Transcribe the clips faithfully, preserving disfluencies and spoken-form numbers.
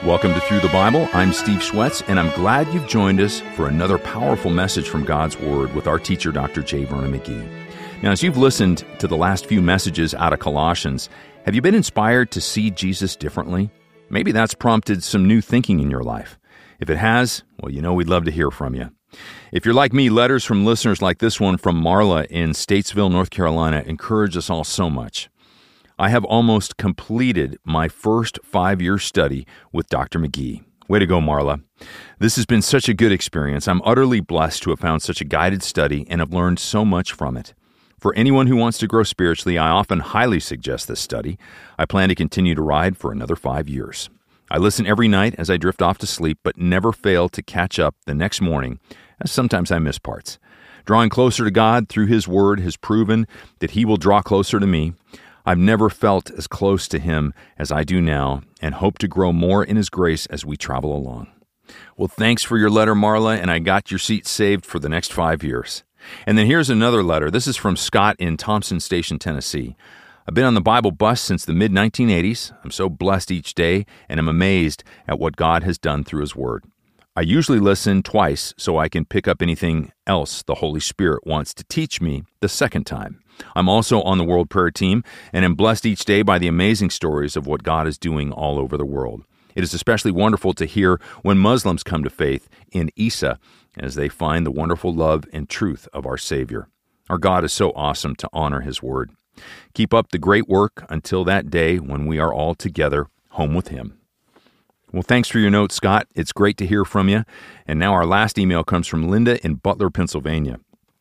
Welcome to Through the Bible. I'm Steve Schwetz, and I'm glad you've joined us for another powerful message from God's Word with our teacher, Doctor J. Vernon McGee. Now, as you've listened to the last few messages out of Colossians, have you been inspired to see Jesus differently? Maybe that's prompted some new thinking in your life. If it has, well, you know we'd love to hear from you. If you're like me, letters from listeners like this one from Marla in Statesville, North Carolina, encourage us all so much. I have almost completed my first five-year study with Doctor McGee. Way to go, Marla. This has been such a good experience. I'm utterly blessed to have found such a guided study and have learned so much from it. For anyone who wants to grow spiritually, I often highly suggest this study. I plan to continue to ride for another five years. I listen every night as I drift off to sleep, but never fail to catch up the next morning, as sometimes I miss parts. Drawing closer to God through His Word has proven that He will draw closer to me. I've never felt as close to Him as I do now and hope to grow more in His grace as we travel along. Well, thanks for your letter, Marla, and I got your seat saved for the next five years. And then here's another letter. This is from Scott in Thompson Station, Tennessee. I've been on the Bible bus since the mid nineteen eighties. I'm so blessed each day, and I'm amazed at what God has done through His Word. I usually listen twice so I can pick up anything else the Holy Spirit wants to teach me the second time. I'm also on the World Prayer Team and am blessed each day by the amazing stories of what God is doing all over the world. It is especially wonderful to hear when Muslims come to faith in Isa as they find the wonderful love and truth of our Savior. Our God is so awesome to honor His Word. Keep up the great work until that day when we are all together home with Him. Well, thanks for your notes, Scott. It's great to hear from you. And now our last email comes from Linda in Butler, Pennsylvania.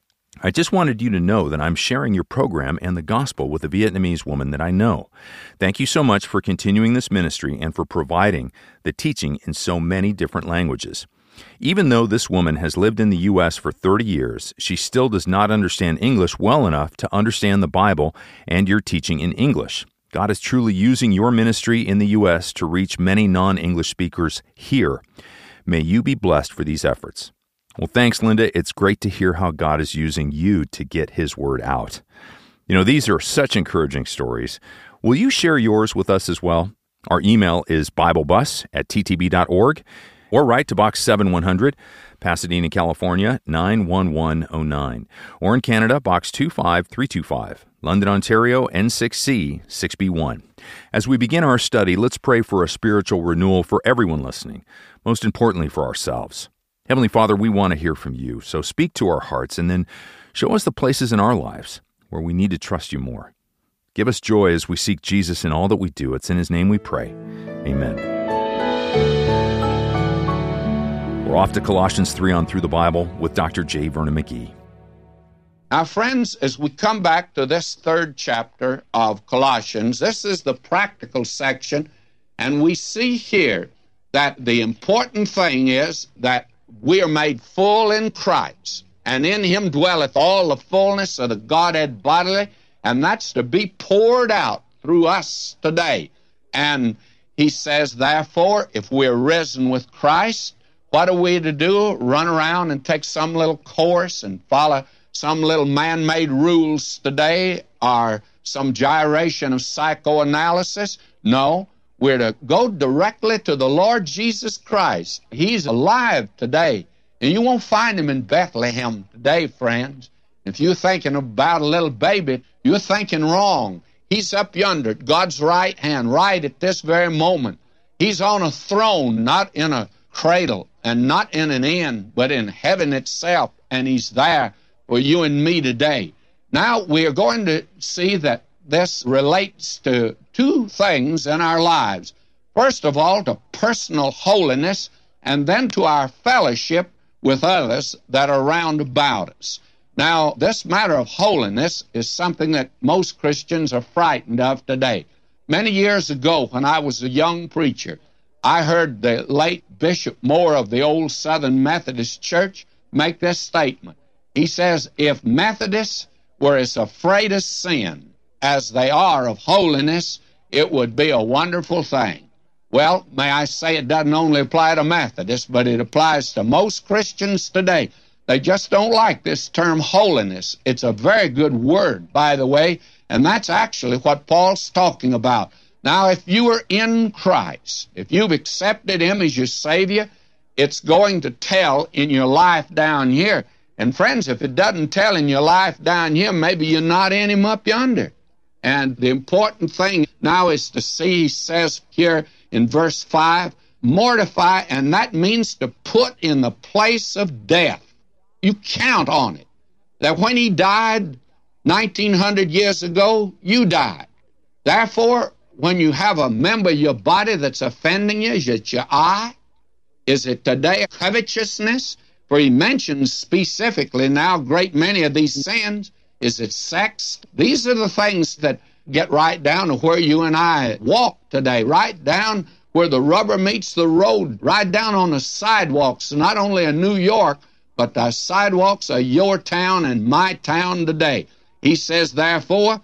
I just wanted you to know that I'm sharing your program and the gospel with a Vietnamese woman that I know. Thank you so much for continuing this ministry and for providing the teaching in so many different languages. Even though this woman has lived in the U S for thirty years, she still does not understand English well enough to understand the Bible and your teaching in English. God is truly using your ministry in the U S to reach many non-English speakers here. May you be blessed for these efforts. Well, thanks, Linda. It's great to hear how God is using you to get His Word out. You know, these are such encouraging stories. Will you share yours with us as well? Our email is biblebus at t t b dot org or write to Box seven one hundred, Pasadena, California, nine one one oh nine. Or in Canada, Box two five three two five. London, Ontario, N six C six B one. As we begin our study, let's pray for a spiritual renewal for everyone listening, most importantly for ourselves. Heavenly Father, we want to hear from You, so speak to our hearts and then show us the places in our lives where we need to trust You more. Give us joy as we seek Jesus in all that we do. It's in His name we pray. Amen. We're off to Colossians three on Through the Bible with Doctor J. Vernon McGee. Now, friends, as we come back to this third chapter of Colossians, this is the practical section, and we see here that the important thing is that we are made full in Christ, and in Him dwelleth all the fullness of the Godhead bodily, and that's to be poured out through us today. And he says, therefore, if we're risen with Christ, what are we to do? Run around and take some little course and follow some little man-made rules today, or some gyration of psychoanalysis? No, we're to go directly to the Lord Jesus Christ. He's alive today, and you won't find Him in Bethlehem today, friends. If you're thinking about a little baby, you're thinking wrong. He's up yonder at God's right hand, right at this very moment. He's on a throne, not in a cradle, and not in an inn, but in heaven itself, and He's there for you and me today. Now, we are going to see that this relates to two things in our lives. First of all, to personal holiness, and then to our fellowship with others that are round about us. Now, this matter of holiness is something that most Christians are frightened of today. Many years ago, when I was a young preacher, I heard the late Bishop Moore of the Old Southern Methodist Church make this statement. He says, if Methodists were as afraid of sin as they are of holiness, it would be a wonderful thing. Well, may I say it doesn't only apply to Methodists, but it applies to most Christians today. They just don't like this term holiness. It's a very good word, by the way, and that's actually what Paul's talking about. Now, if you are in Christ, if you've accepted Him as your Savior, it's going to tell in your life down here. And friends, if it doesn't tell in your life down here, maybe you're not in Him up yonder. And the important thing now is to see, he says here in verse five, mortify, and that means to put in the place of death. You count on it. That when He died nineteen hundred years ago, you died. Therefore, when you have a member of your body that's offending you, is it your eye? Is it today covetousness? For he mentions specifically now a great many of these sins. Is it sex? These are the things that get right down to where you and I walk today, right down where the rubber meets the road, right down on the sidewalks, not only of New York, but the sidewalks of your town and my town today. He says, therefore,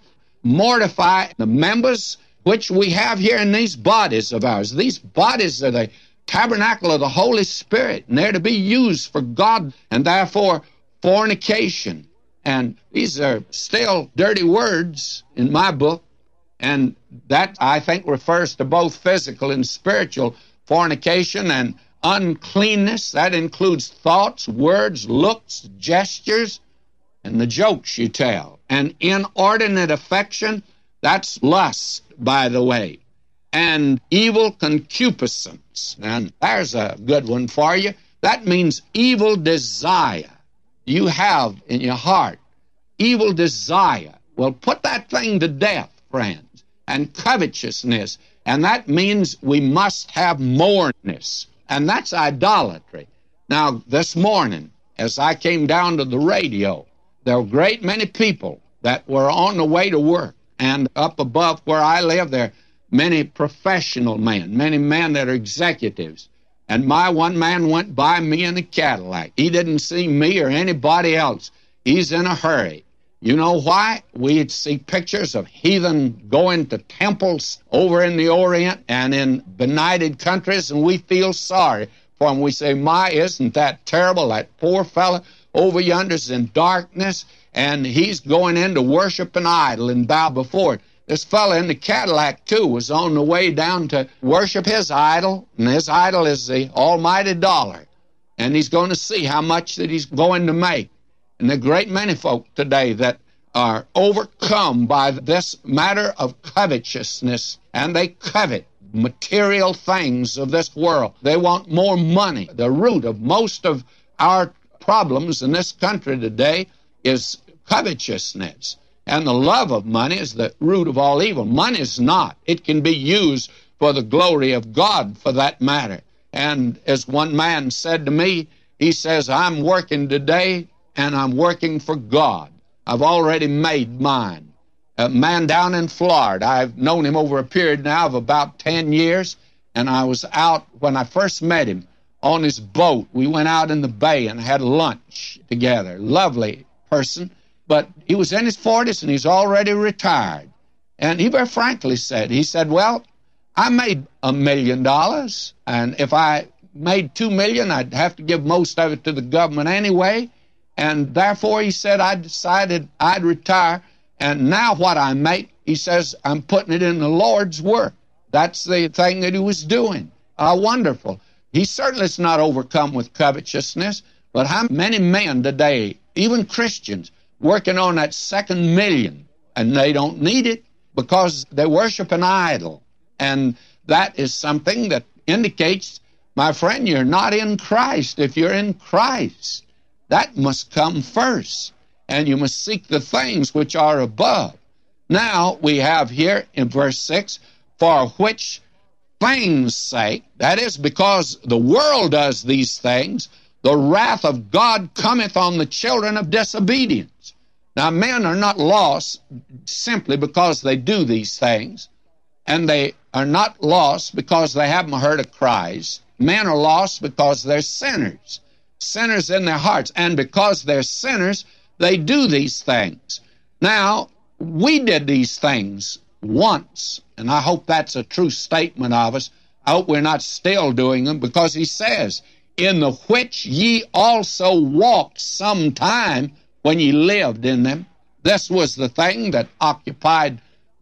mortify the members which we have here in these bodies of ours. These bodies are the tabernacle of the Holy Spirit, and they're to be used for God, and therefore fornication. And these are still dirty words in my book, and that, I think, refers to both physical and spiritual fornication and uncleanness. That includes thoughts, words, looks, gestures, and the jokes you tell. And inordinate affection, that's lust, by the way. And evil concupiscence. And there's a good one for you. That means evil desire. You have in your heart evil desire. Well, put that thing to death, friends. And covetousness. And that means we must have moreness. And that's idolatry. Now, this morning, as I came down to the radio, there were a great many people that were on the way to work. And up above where I live, there are many professional men, many men that are executives. And my one man went by me in a Cadillac. He didn't see me or anybody else. He's in a hurry. You know why? We'd see pictures of heathen going to temples over in the Orient and in benighted countries, and we feel sorry for them. We say, my, isn't that terrible? That poor fella over yonder's in darkness, and he's going in to worship an idol and bow before it. This fella in the Cadillac, too, was on the way down to worship his idol, and his idol is the almighty dollar. And he's going to see how much that he's going to make. And there are a great many folk today that are overcome by this matter of covetousness, and they covet material things of this world. They want more money. The root of most of our problems in this country today is covetousness. And the love of money is the root of all evil. Money is not. It can be used for the glory of God, for that matter. And as one man said to me, he says, I'm working today, and I'm working for God. I've already made mine. A man down in Florida, I've known him over a period now of about ten years, and I was out when I first met him on his boat. We went out in the bay and had lunch together. Lovely person. But he was in his forties, and he's already retired. And he very frankly said, he said, well, I made a million dollars, and if I made two million, I'd have to give most of it to the government anyway. And therefore, he said, I decided I'd retire. And now what I make, he says, I'm putting it in the Lord's work. That's the thing that he was doing. How wonderful. He certainly is not overcome with covetousness, but how many men today, even Christians, working on that second million, and they don't need it because they worship an idol. And that is something that indicates, my friend, you're not in Christ. If you're in Christ, that must come first, and you must seek the things which are above. Now we have here in verse six, for which things' sake, that is because the world does these things, the wrath of God cometh on the children of disobedience. Now, men are not lost simply because they do these things, and they are not lost because they haven't heard of Christ. Men are lost because they're sinners, sinners in their hearts, and because they're sinners, they do these things. Now, we did these things once, and I hope that's a true statement of us. I hope we're not still doing them, because he says, in the which ye also walked sometime when ye lived in them. This was the thing that occupied the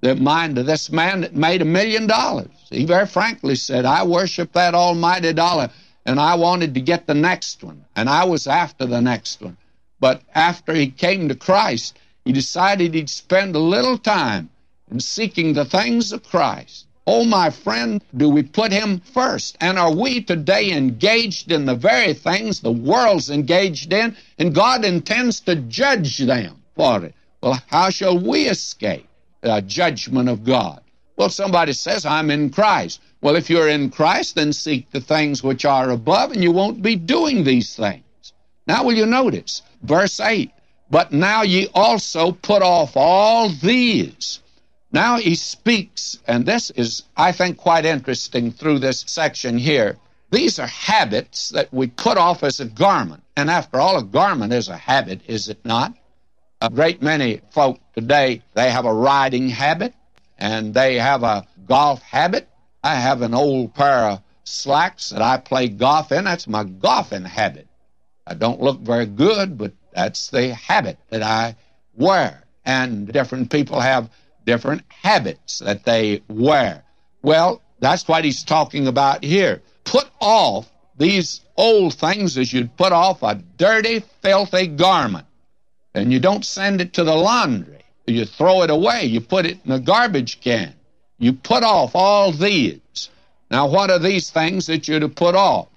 the mind of this man that made a million dollars. He very frankly said, I worship that almighty dollar, and I wanted to get the next one, and I was after the next one. But after he came to Christ, he decided he'd spend a little time in seeking the things of Christ. Oh, my friend, do we put him first? And are we today engaged in the very things the world's engaged in, and God intends to judge them for it? Well, how shall we escape the judgment of God? Well, somebody says, I'm in Christ. Well, if you're in Christ, then seek the things which are above, and you won't be doing these things. Now, will you notice? Verse eight, but now ye also put off all these. Now he speaks, and this is, I think, quite interesting through this section here. These are habits that we put off as a garment. And after all, a garment is a habit, is it not? A great many folk today, they have a riding habit, and they have a golf habit. I have an old pair of slacks that I play golf in. That's my golfing habit. I don't look very good, but that's the habit that I wear. And different people have different habits that they wear. Well, that's what he's talking about here. Put off these old things as you'd put off a dirty, filthy garment. And you don't send it to the laundry. You throw it away. You put it in a garbage can. You put off all these. Now, what are these things that you're to put off?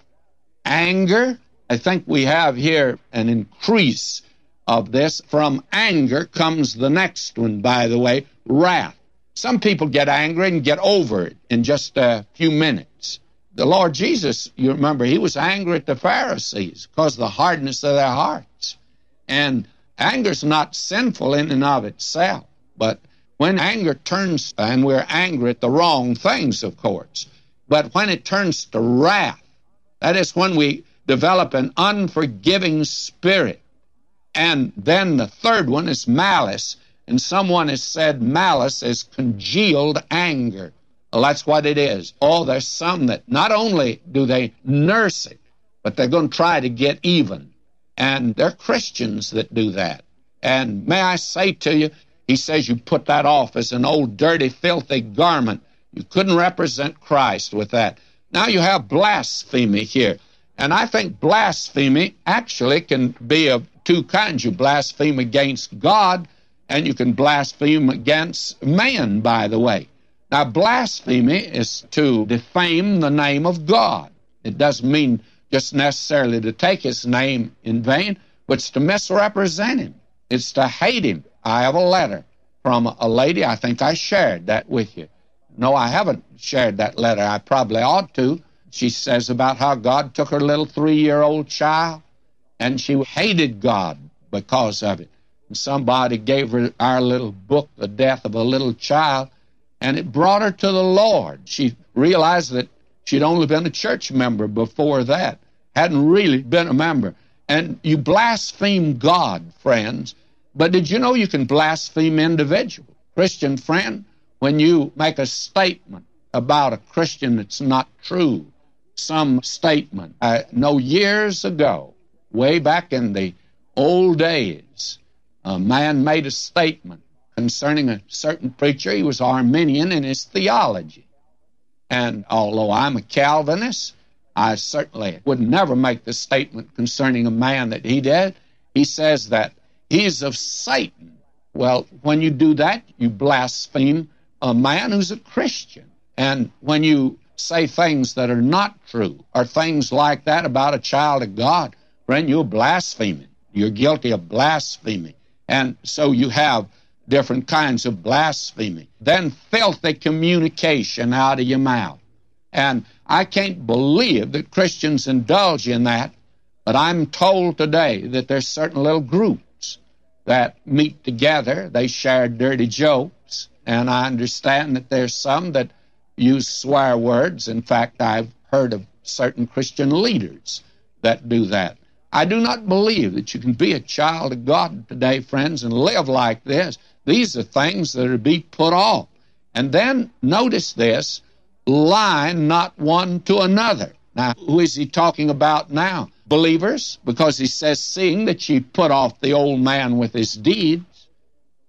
Anger. I think we have here an increase of this. From anger comes the next one, by the way, wrath. Some people get angry and get over it in just a few minutes. The Lord Jesus, you remember, he was angry at the Pharisees because of the hardness of their hearts. And anger's not sinful in and of itself, but when anger turns, and we're angry at the wrong things, of course, but when it turns to wrath, that is when we develop an unforgiving spirit. And then the third one is malice. And someone has said malice is congealed anger. Well, that's what it is. Oh, there's some that not only do they nurse it, but they're going to try to get even. And they're Christians that do that. And may I say to you, he says you put that off as an old, dirty, filthy garment. You couldn't represent Christ with that. Now you have blasphemy here. And I think blasphemy actually can be of two kinds. You blaspheme against God, and you can blaspheme against man, by the way. Now, blasphemy is to defame the name of God. It doesn't mean just necessarily to take his name in vain, but it's to misrepresent him. It's to hate him. I have a letter from a lady. I think I shared that with you. No, I haven't shared that letter. I probably ought to. She says about how God took her little three-year-old child, and she hated God because of it. And somebody gave her our little book, The Death of a Little Child, and it brought her to the Lord. She realized that she'd only been a church member before that, hadn't really been a member. And you blaspheme God, friends, but did you know you can blaspheme individuals? Christian friend, when you make a statement about a Christian that's not true, some statement. I know years ago, way back in the old days, a man made a statement concerning a certain preacher. He was Arminian in his theology. And although I'm a Calvinist, I certainly would never make the statement concerning a man that he did. He says that he's of Satan. Well, when you do that, you blaspheme a man who's a Christian. And when you say things that are not true, or things like that about a child of God, friend, you're blaspheming. You're guilty of blasphemy. And so you have different kinds of blasphemy. Then filthy communication out of your mouth. And I can't believe that Christians indulge in that, but I'm told today that there's certain little groups that meet together. They share dirty jokes, and I understand that there's some that use swear words. In fact, I've heard of certain Christian leaders that do that. I do not believe that you can be a child of God today, friends, and live like this. These are things that are to be put off. And then notice this, lie not one to another. Now, who is he talking about now? Believers, because he says, seeing that ye put off the old man with his deeds.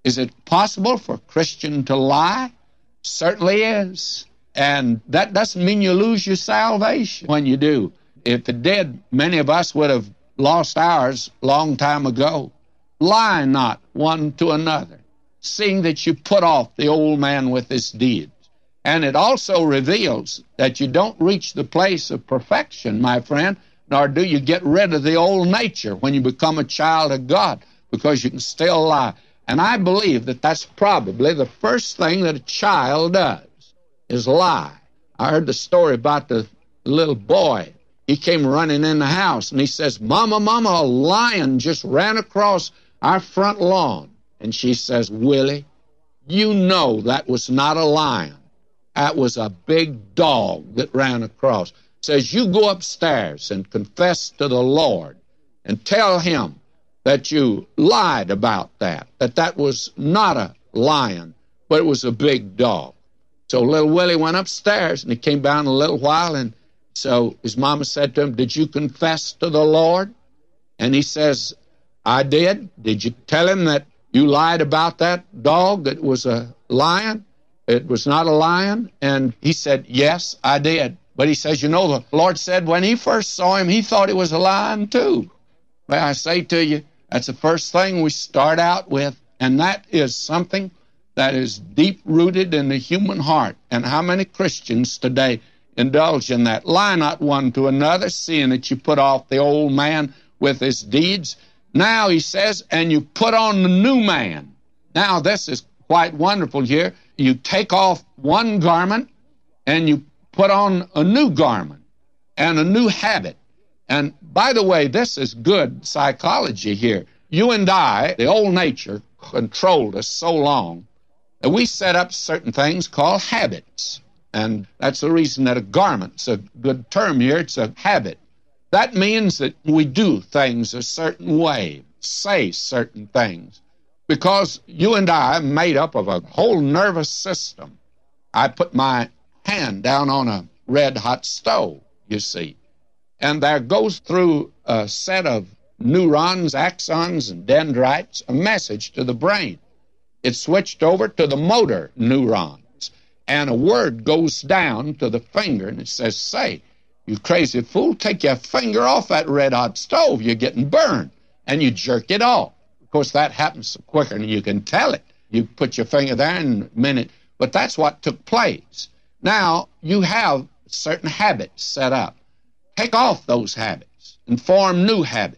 Is it possible for a Christian to lie? Certainly is. And that doesn't mean you lose your salvation when you do. If it did, many of us would have lost ours long time ago. Lie not one to another, seeing that you put off the old man with his deeds. And it also reveals that you don't reach the place of perfection, my friend, nor do you get rid of the old nature when you become a child of God, because you can still lie. And I believe that that's probably the first thing that a child does, is lie. I heard the story about the little boy. He came running in the house, and he says, Mama, Mama, a lion just ran across our front lawn. And she says, Willie, you know that was not a lion. That was a big dog that ran across. Says, you go upstairs and confess to the Lord and tell him that you lied about that, that that was not a lion, but it was a big dog. So little Willie went upstairs, and he came down a little while, and so his mama said to him, did you confess to the Lord? And he says, I did. Did you tell him that you lied about that dog, that it was a lion? It was not a lion? And he said, yes, I did. But he says, you know, the Lord said when he first saw him, he thought he was a lion too. Well, I say to you, that's the first thing we start out with, and that is something that is deep-rooted in the human heart. And how many Christians today indulge in that? Lie not one to another, seeing that you put off the old man with his deeds. Now, he says, and you put on the new man. Now, this is quite wonderful here. You take off one garment, and you put on a new garment and a new habit. And by the way, this is good psychology here. You and I, the old nature, controlled us so long that we set up certain things called habits. And that's the reason that a garment's a good term here. It's a habit. That means that we do things a certain way, say certain things, because you and I are made up of a whole nervous system. I put my hand down on a red-hot stove, you see, and there goes through a set of neurons, axons, and dendrites a message to the brain. It's switched over to the motor neurons, and a word goes down to the finger, and it says, say, you crazy fool, take your finger off that red-hot stove. You're getting burned. And you jerk it off. Of course, that happens quicker than you can tell it. You put your finger there in a minute. But that's what took place. Now, you have certain habits set up. Take off those habits and form new habits.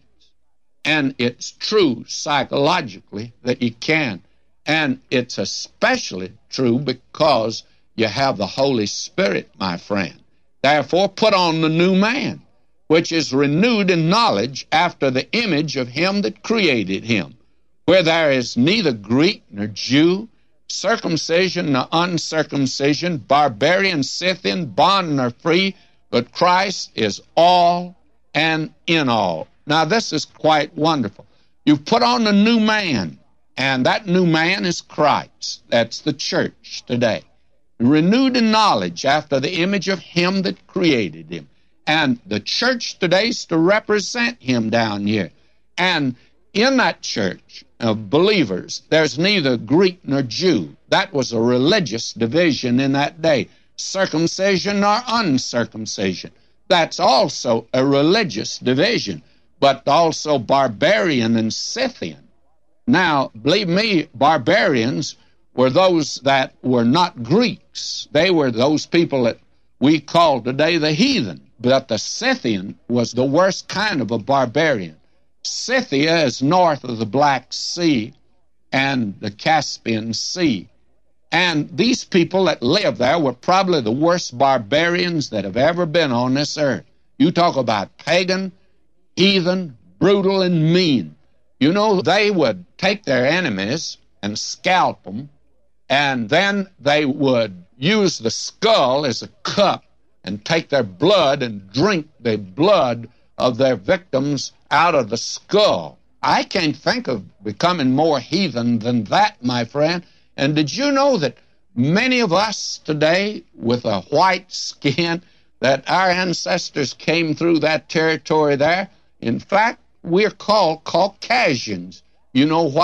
And it's true psychologically that you can. And it's especially true because you have the Holy Spirit, my friend. Therefore, put on the new man, which is renewed in knowledge after the image of him that created him, where there is neither Greek nor Jew, circumcision nor uncircumcision, barbarian, Scythian, bond nor free, but Christ is all and in all. Now, this is quite wonderful. You've put on the new man, and that new man is Christ. That's the church today. Renewed in knowledge after the image of him that created him. And the church today is to represent him down here. And in that church of believers, there's neither Greek nor Jew. That was a religious division in that day. Circumcision nor uncircumcision. That's also a religious division, but also barbarian and Scythian. Now, believe me, barbarians were those that were not Greeks. They were those people that we call today the heathen. But the Scythian was the worst kind of a barbarian. Scythia is north of the Black Sea and the Caspian Sea. And these people that lived there were probably the worst barbarians that have ever been on this earth. You talk about pagan, heathen, brutal, and mean. You know, they would take their enemies and scalp them, and then they would use the skull as a cup and take their blood and drink the blood of their victims out of the skull. I can't think of becoming more heathen than that, my friend. And did you know that many of us today with a white skin, that our ancestors came through that territory there? In fact, we're called Caucasians. You know why?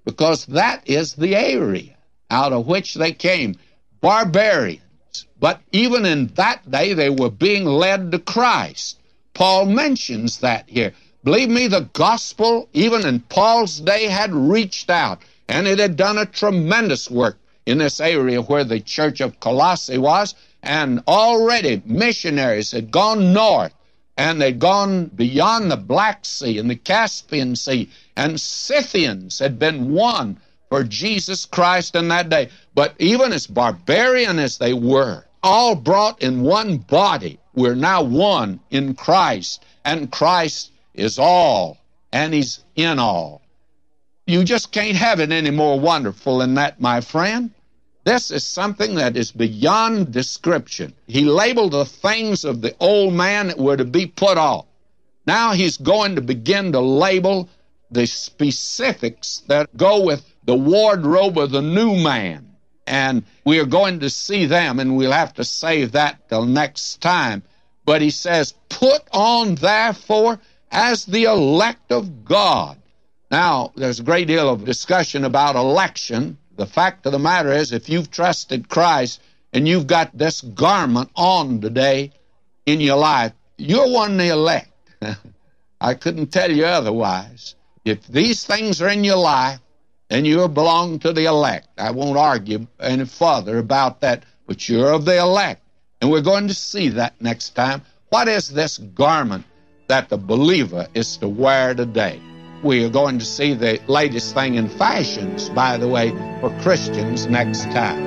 because that is the area out of which they came, barbarians. But even in that day, they were being led to Christ. Paul mentions that here. Believe me, the gospel, even in Paul's day, had reached out, and it had done a tremendous work in this area where the church of Colossae was, and already missionaries had gone north, and they'd gone beyond the Black Sea and the Caspian Sea, and Scythians had been won for Jesus Christ in that day. But even as barbarian as they were, all brought in one body, we're now one in Christ, and Christ is all, and He's in all. You just can't have it any more wonderful than that, my friend. This is something that is beyond description. He labeled the things of the old man that were to be put off. Now He's going to begin to label the specifics that go with the wardrobe of the new man. And we are going to see them, and we'll have to save that till next time. But He says, put on, therefore, as the elect of God. Now, there's a great deal of discussion about election. The fact of the matter is, if you've trusted Christ and you've got this garment on today in your life, you're one of the elect. I couldn't tell you otherwise. If these things are in your life, then you belong to the elect. I won't argue any further about that, but you're of the elect. And we're going to see that next time. What is this garment that the believer is to wear today? We are going to see the latest thing in fashions, by the way, for Christians next time.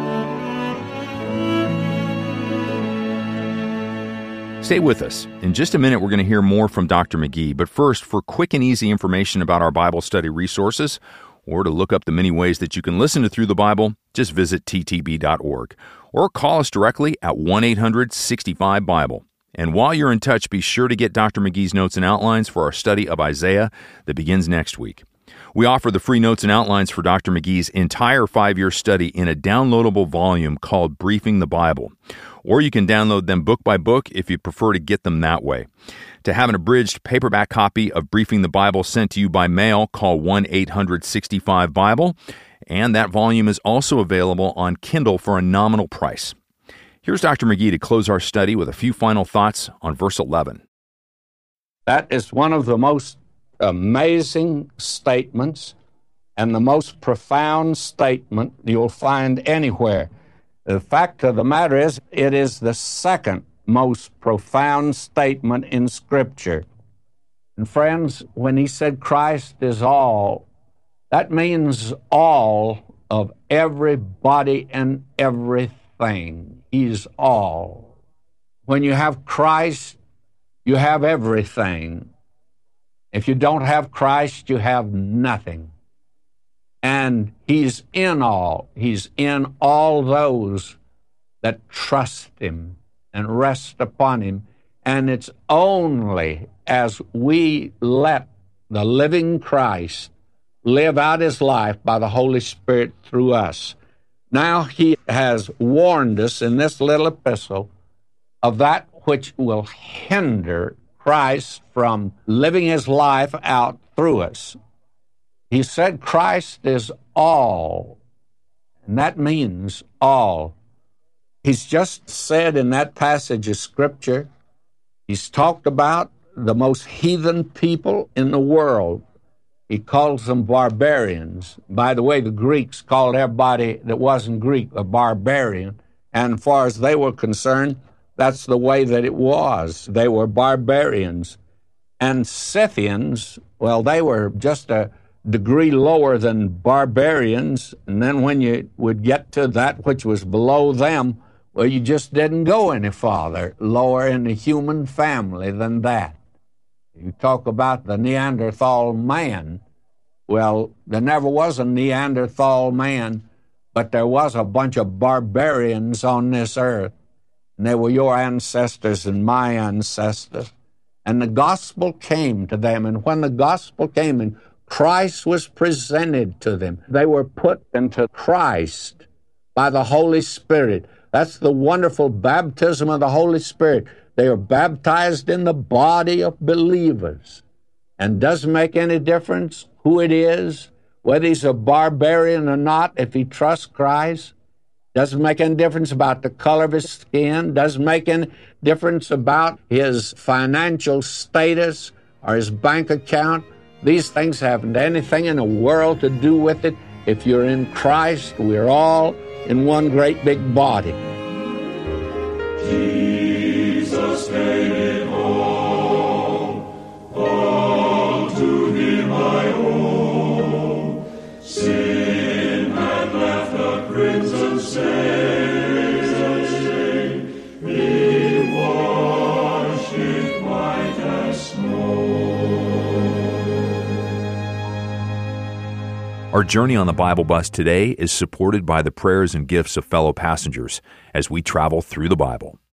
Stay with us. In just a minute, we're going to hear more from Doctor McGee. But first, for quick and easy information about our Bible study resources, or to look up the many ways that you can listen to Through the Bible, just visit T T B dot org. Or call us directly at one eight hundred sixty-five Bible. And while you're in touch, be sure to get Doctor McGee's notes and outlines for our study of Isaiah that begins next week. We offer the free notes and outlines for Doctor McGee's entire five-year study in a downloadable volume called Briefing the Bible. Or you can download them book by book if you prefer to get them that way. To have an abridged paperback copy of Briefing the Bible sent to you by mail, call one eight hundred sixty-five Bible. And that volume is also available on Kindle for a nominal price. Here's Doctor McGee to close our study with a few final thoughts on verse eleven. That is one of the most amazing statements and the most profound statement you'll find anywhere. The fact of the matter is, it is the second most profound statement in Scripture. And friends, when he said Christ is all, that means all of everybody and everything. He's all. When you have Christ, you have everything. If you don't have Christ, you have nothing. And He's in all. He's in all those that trust Him and rest upon Him. And it's only as we let the living Christ live out His life by the Holy Spirit through us. Now he has warned us in this little epistle of that which will hinder Christ from living His life out through us. He said Christ is all, and that means all. He's just said in that passage of Scripture, he's talked about the most heathen people in the world. He calls them barbarians. By the way, the Greeks called everybody that wasn't Greek a barbarian, and as far as they were concerned, that's the way that it was. They were barbarians. And Scythians, well, they were just a degree lower than barbarians, and then when you would get to that which was below them, well, you just didn't go any farther, lower in the human family than that. You talk about the Neanderthal man. Well, there never was a Neanderthal man, but there was a bunch of barbarians on this earth. And they were your ancestors and my ancestors. And the gospel came to them. And when the gospel came and Christ was presented to them, they were put into Christ by the Holy Spirit. That's the wonderful baptism of the Holy Spirit. They are baptized in the body of believers. And doesn't make any difference who it is, whether he's a barbarian or not, if he trusts Christ. Doesn't make any difference about the color of his skin. Doesn't make any difference about his financial status or his bank account. These things haven't anything in the world to do with it. If you're in Christ, we're all in one great big body. Jesus paid it all, all to him I owe. Sin had left a crimson stain, he washed it white as snow. Our journey on the Bible Bus today is supported by the prayers and gifts of fellow passengers as we travel through the Bible.